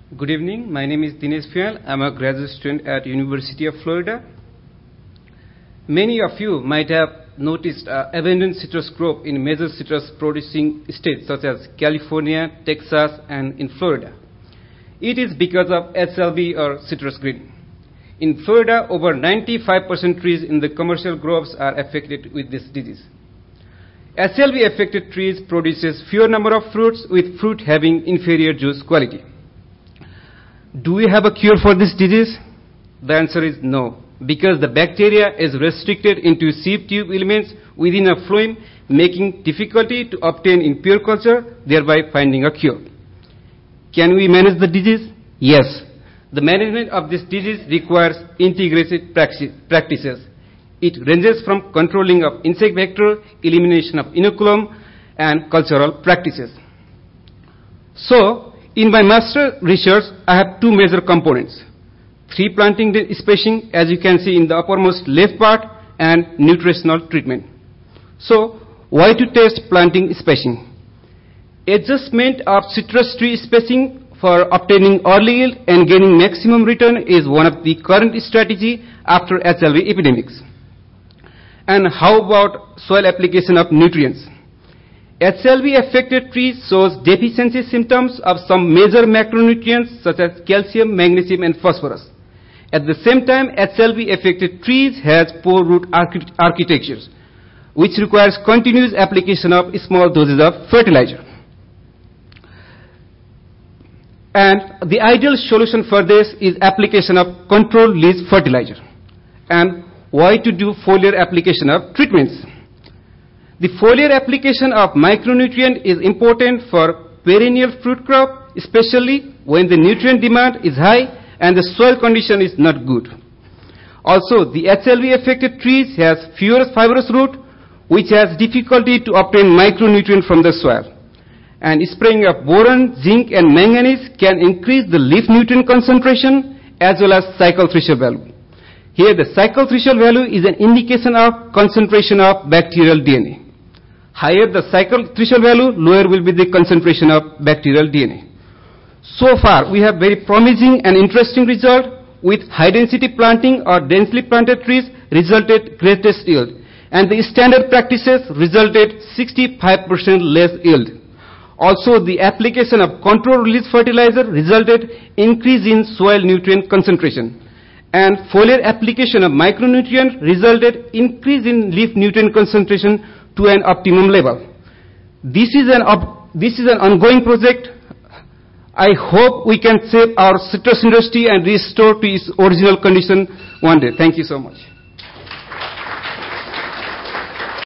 Good evening. My name is Dinesh Fial. I'm a graduate student at University of Florida. Many of you might have noticed abundant citrus crop in major citrus producing states such as California, Texas, and in Florida. It is because of SLB or citrus green. In Florida, over 95% trees in the commercial groves are affected with this disease. SLB affected trees produces fewer number of fruits with fruit having inferior juice quality. Do we have a cure for this disease? The answer is no, because the bacteria is restricted into sieve tube elements within a phloem, making difficulty to obtain in pure culture, thereby finding a cure. Can we manage the disease? Yes. The management of this disease requires integrated practices. It ranges from controlling of insect vector, elimination of inoculum, and cultural practices. So, in my master research, I have two major components. Tree planting spacing, as you can see in the uppermost left part, and nutritional treatment. So, why to test planting spacing? Adjustment of citrus tree spacing for obtaining early yield and gaining maximum return is one of the current strategy after SLB epidemics. And how about soil application of nutrients? SLB-affected trees shows deficiency symptoms of some major macronutrients such as calcium, magnesium, and phosphorus. At the same time, SLB-affected trees has poor root architectures, which requires continuous application of small doses of fertilizer. And the ideal solution for this is application of controlled leach fertilizer. And why to do foliar application of treatments? The foliar application of micronutrient is important for perennial fruit crop, especially when the nutrient demand is high and the soil condition is not good. Also, the SLB-affected trees has fewer fibrous root, which has difficulty to obtain micronutrient from the soil. And spraying of boron, zinc, and manganese can increase the leaf nutrient concentration as well as cycle threshold value. Here, the cycle threshold value is an indication of concentration of bacterial DNA. Higher the cycle threshold value, lower will be the concentration of bacterial DNA. So far, we have very promising and interesting result with high density planting or densely planted trees resulted greatest yield. And the standard practices resulted 65% less yield. Also, the application of controlled release fertilizer resulted increase in soil nutrient concentration. And foliar application of micronutrient resulted increase in leaf nutrient concentration to an optimum level. This is an ongoing project. I hope we can save our citrus industry and restore to its original condition one day. Thank you so much.